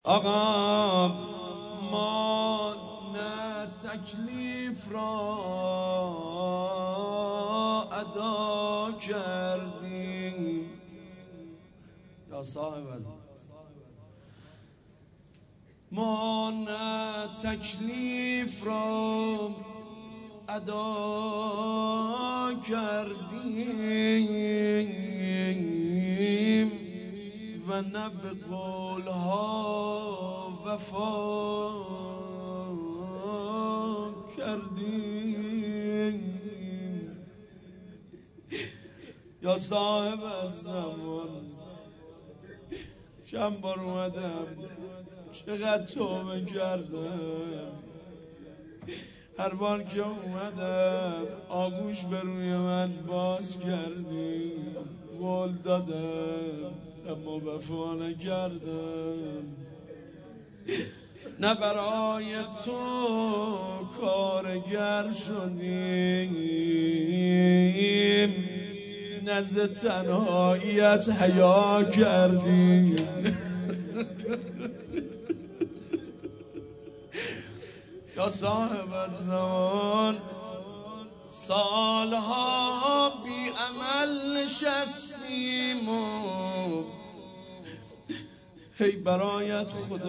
آقا ما نه تکلیف را ادا کردیم یا صاحب ما نه تکلیف را ادا کردیم و نه به قولها وفا کردیم یا صاحب الزمان چند بار اومدم چقدر توبه کردم هر بار که اومدم آغوش به روی من باز کردی قول دادم اما وفا نکردم نه برای تو کارگر شدیم نه ز تنهاییت حیا کردیم یا صاحب الزمان سالها بی عمل نشستیم و هی برایت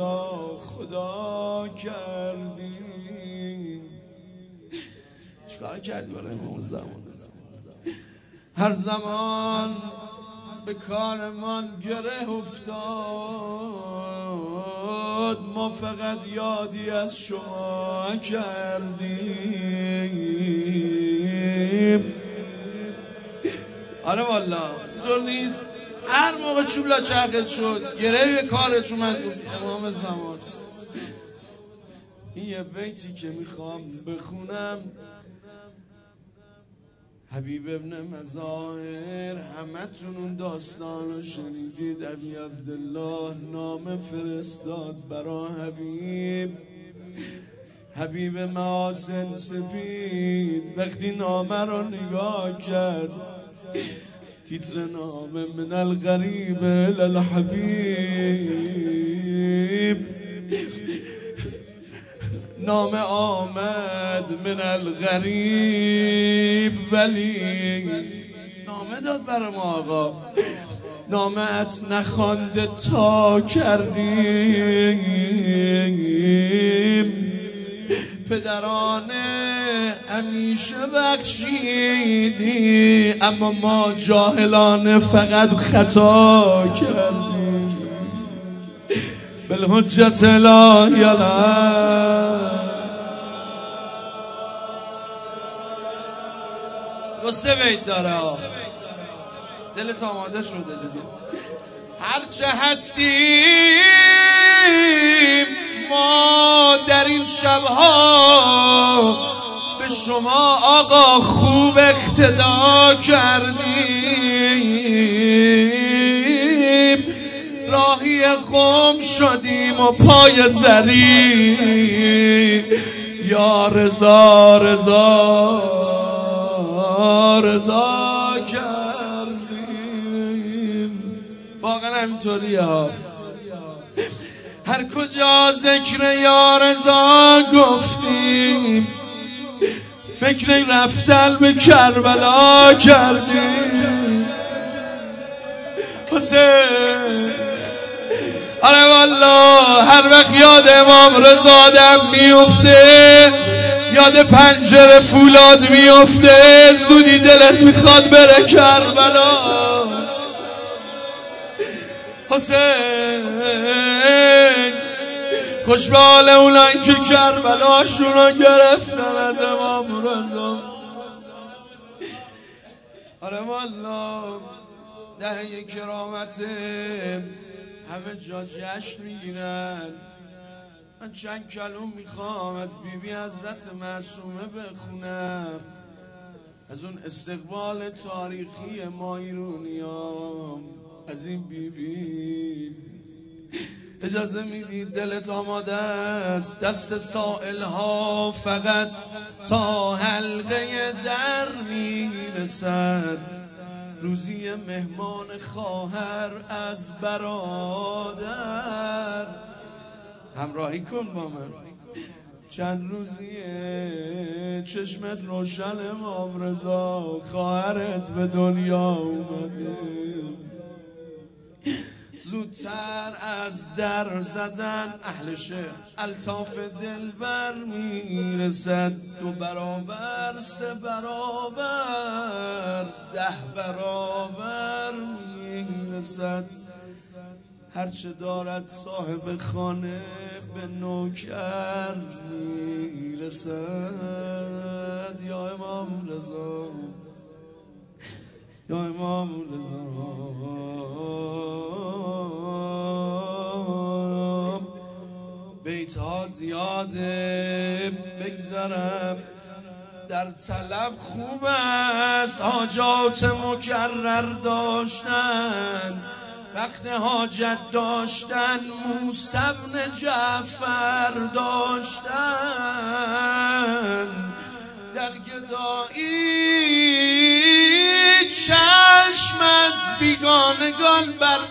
خدا کردیم. چیکار کردی برای ما اون زمان؟ هر زمان به کارمان گره افتاد ما فقط یادی از شما کردیم. آره والا دور نیست هر موقع چوب لاچرخت شد گره به کارت اومد امام زمان. این یه بیتی که میخوام بخونم حبیب ابن مظاهر همتون اون داستان رو شنیدید. ابی عبدالله نامه فرستاد برا حبیب محاسن سپید. وقتی نامه رو نگاه کرد تیتر نامه من الغریب للحبیب نامه آمد من الغریب ولی نامه داد برای ما آقا نامه ات نخوانده تا کردیم. پدرانه همیشه بخشیدی اما ما جاهلانه فقط خطا کردیم. بالحجت الهی دو سه بیت داره دلت آماده شده دیگه. هرچه هستیم ما در این شبها به شما آقا خوب اقتدا کردیم. راهی قم شدیم و پای زری یا رضا کردیم. واقعا همینطوریه ها هر کجا ذکر یا رضا گفتیم فکر رفتن به کربلا کردیم. حسین آره والله هر وقت یاد امام رضا آدم میفته یاد پنجره فولاد میفته زودی دلت میخواد بره کربلا. حسین خوش به حال اونایی که کربلاشون رو گرفتن از امام رضا. آره والله دهه کرامته همه جا جشن میگیرن. من چند کلوم میخوام از بیبی حضرت معصومه بخونم از اون استقبال تاریخی ما ایرونیام از این بیبی. اجازه میدید دلت آماده است دست سائل ها فقط تا حلقه در میرسد روزی مهمان خواهر از برادر همراهی کن با من. چند روزیه چشمت روشن امام رضا، خواهرت به دنیا اومده. زودتر از در زدن اهل شعر الطاف دلبر میرسد. 2 برابر 3 برابر 10 برابر میرسد. هرچه دارد صاحب خانه به نوکر میرسد. یا امام رضا، یا امام رضا، بیت ها زیاده بگذرم. در طلب خوب است حاجات مکرر داشتن، وقت حاجت داشتن موسی بن جعفر داشتن. در گدایی چشم از بیگانگان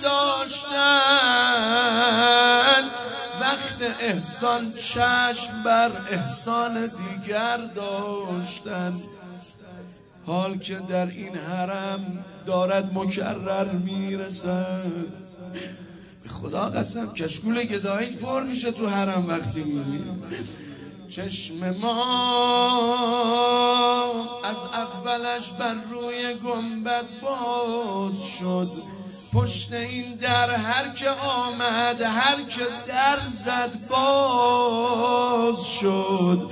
برداشتن، وقت احسان چشم بر احسان دیگر داشتن. حال که در این حرم دارد مکرر میرسد. به خدا قسم کشکول گدایی پر میشه تو حرم وقتی میریم. چشم ما از اولش بر روی گنبد باز شد. پشت این در هر که آمد هر که در زد باز شد.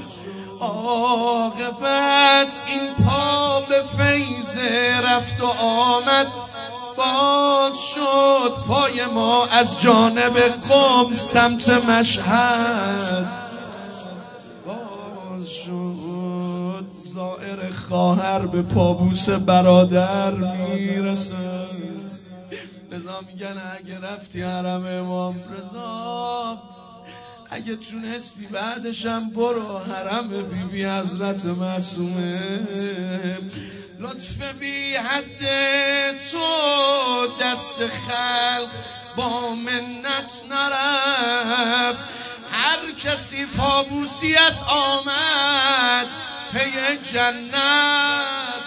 عاقبت این پا به فیض رفت و آمد باز شد. پای ما از جانب قم سمت مشهد باز شد. زائر خواهر به پابوس برادر میرسد. لذا میگن اگه رفتی حرم امام رضا، اگه تونستی بعدشم برو حرم بیبی حضرت معصومه. لطف بی حد تو دست خلق با منت نرفت. هر کسی پابوسیت آمد پی جنت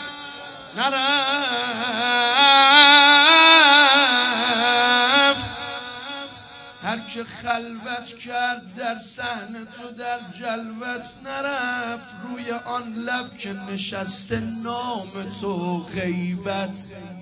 نرفت. هر که خلوت کرد در صحن تو در جلوت نرفت. روی آن لب که نشسته نام تو غیبت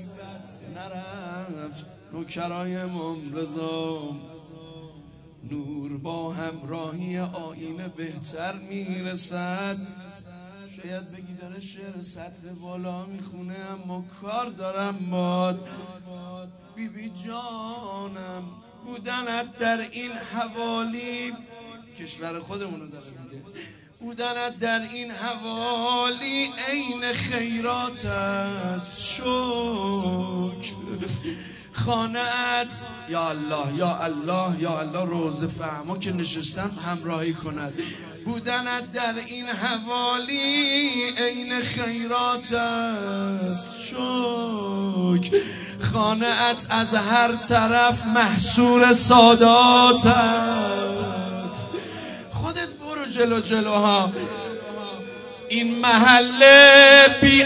نرفت. نوکرای امام رضا نور با همراهی آینه بهتر میرسد. شاید بگی داره شعر سطر بالا میخونه، اما کار دارم باد. بیبی جانم بودنت در این حوالی، کشور خودمونو داره میگه، بودنت در این حوالی عین خیرات است. شکر خانه‌ات یا الله یا الله یا الله روز فهما که نشستم همراهی کند. بودنت در این حوالی عین خیرات است. شکر خانه‌ات از هر طرف محصور سادات است. خودت برو جلو جلوها. این محله بی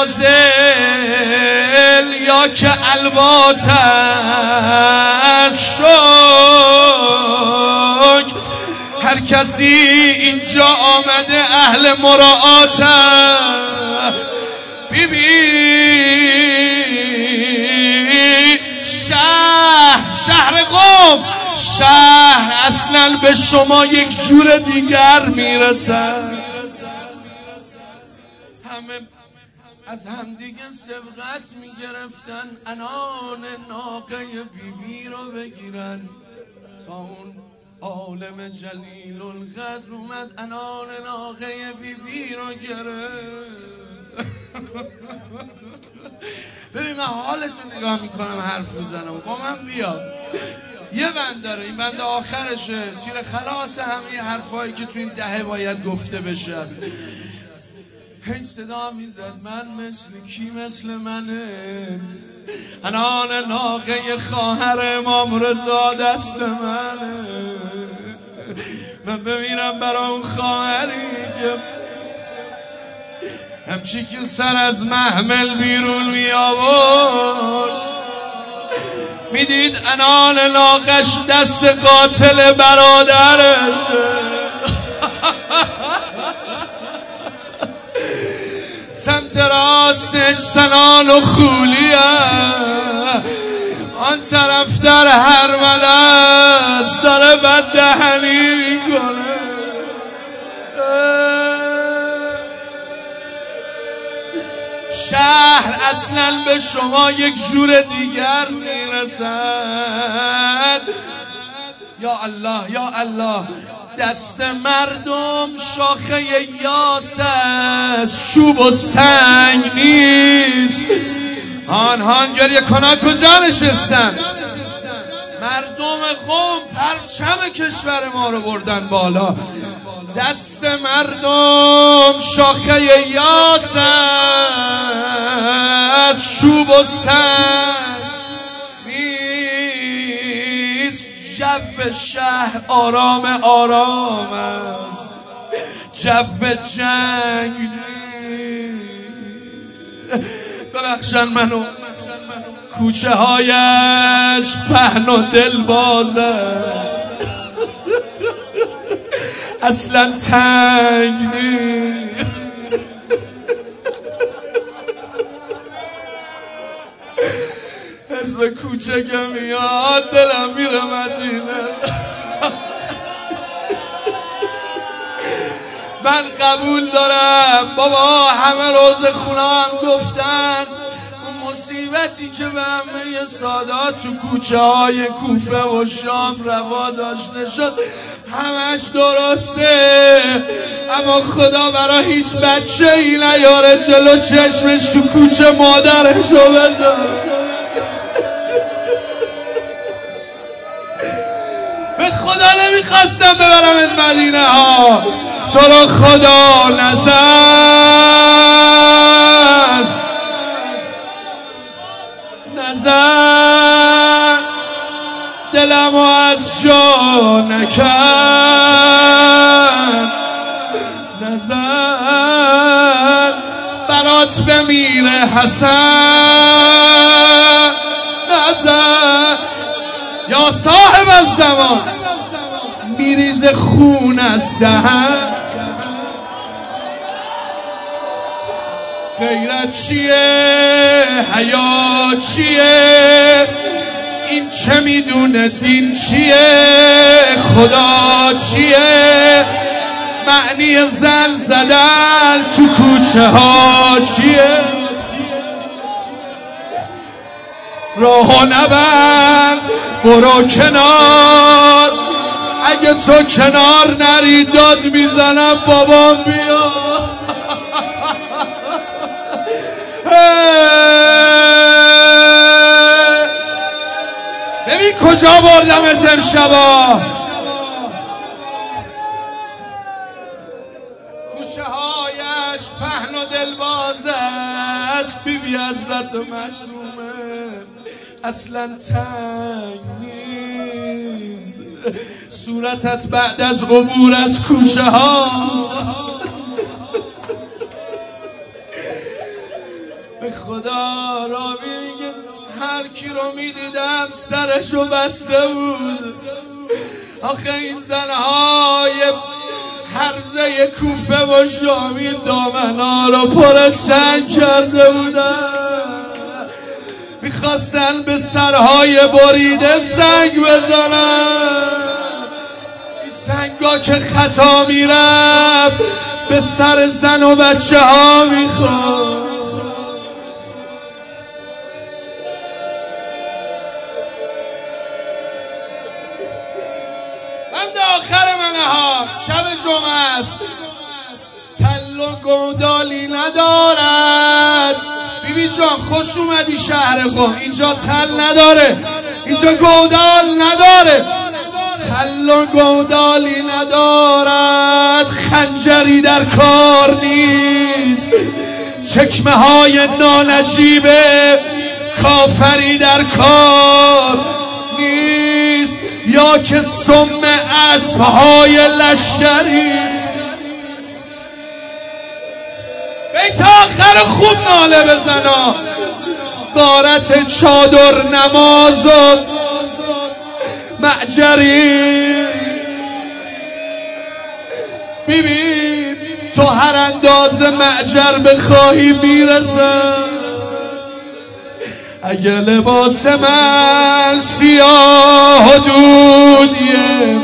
اراذل یا که الوات است. شکر هر کسی اینجا آمده اهل مراعات است. بیبی شهر قم، شهر اصلا به شما یک جور دیگر میرسد. همه از همدیگه سبقت میگرفتن انان ناقه بیبی رو بگیرن، تا اون عالم جلیل القدر اومد انان ناقه بیبی رو گرفت. ببین من حالتون نگاه میکنم حرف میزنم، با من بیا. یه بند داره، این بند آخرشه، تیر خلاص همه حرفایی که تو این دهه باید گفته بشه است. هی صدا میزد من مثل کی مثل منه، انان ناقه خواهر امام رضا دست منه. من بمیرم برای اون خواهری که همچی که سر از محمل بیرون می آورد میدید انان لاغش دست قاتل برادرش سمت راستش سنان و خولیه، آن طرف در هرملس داره بد دهنی میکنه. شهر اصلا به شما یک جور دیگر میرسد. یا الله یا الله. دست مردم شاخه یاس است، چوب و سنگ نیست. آنها گریه کنان کجا نشستن؟ مردم قوم پرچم کشور ما رو بردن بالا. دست مردم شاخه یاس است، چوب و سنگ نیست. جو شهر آرام آرام است، جو جنگ نیست. ببخشن منو، کوچه هایش پهن و دلباز است، اصلا تنگ نیست. اسم کوچه که میاد دلم میره مدینه. من قبول دارم بابا، همه روز خونه هم گفتن اون مصیبتی که به همه سادات تو کوچه های کوفه و شام روا داشته شد همش درسته، اما خدا برای هیچ بچه ای نیاره جلو چشمش تو کوچه مادرشو بذاره. به خدا نمیخواستم ببرمت مدینه ها، تو رو خدا نزن دلمو از جا نکن، نزن برات بمیره حسن، نزن یا صاحب الزمان. میریز خون از دهن، غیرت چیه؟ حیا چیه؟ این چه میدونه دین چیه؟ خدا چیه؟ معنی زن زدن تو کوچه ها چیه؟ راهو نبند برو کنار، اگه تو کنار نری داد میزنم بابام بیا. ببین کجا بردمت امشبا. کوچه هایش پهن و دلباز است، بیبی حضرت معصومه اصلا تنگ نیست. صورتت بعد از عبور از کوچه ها به خدا راوی میگه هر کی رو میدیدم سرشو بسته بود. آخه این زنهای هرزه کوفه و شامی دامنا رو پر سنگ کرده بودن، میخواستن به سرهای بریده سنگ بزنن. این سنگا که خطا میرفت به سر زن و بچه ها میخواد. بند آخر منه ها، شب جمعه است، تل و گودالی ندارد. بیبی جان خوش اومدی شهر قم، اینجا تل نداره، اینجا گودال نداره، تل و گودالی ندارد. خنجری در کار نیست، چکمه های نانجیبه کافری در کار نیست. یا که سم اسبهای لشکری. بیت آخر خوب ناله بزنا. غارت چادر نماز و معجری. ببین تو هر اندازه معجر بخواهی میرسم. اگه لباس من سیاه و دودیه،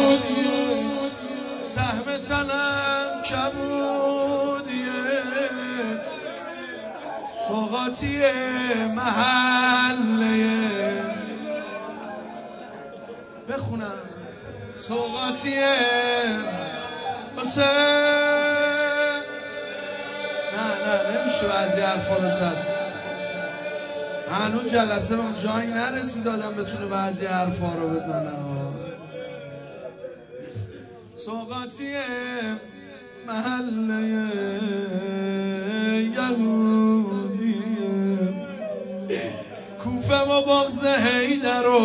سهم تنم کبودیه، سوغاتی محله بخونم سوغاتی بسه. نه نمیشه بعضی حرفا رو زد. هنوز جلسه من جایی نرسید دادم بتونه بعضی حرفا رو بزنه. سوغاتی محله یهودیه، کوفه و بغض حیدر و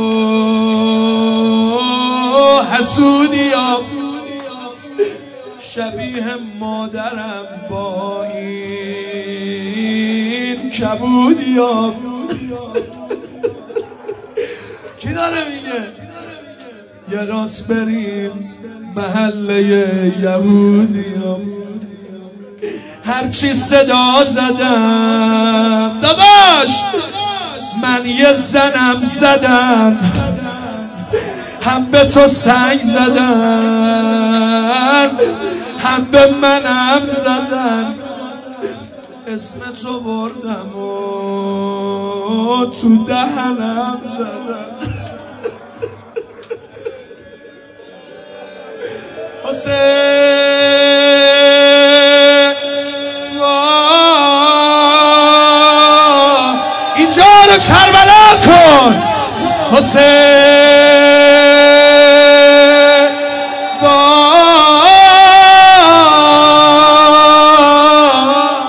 حسودیا، شبیه مادرم با این کبودیا. کی داره میگه؟ یه راست بریم محله یهودیا. هرچی صدا زدم داداش من یه زنم زدم، هم به تو سنگ زدن هم به منم زدن. اسم تو بردم و تو دهنم زدن. حسین اینجا رو کربلا کن. حسین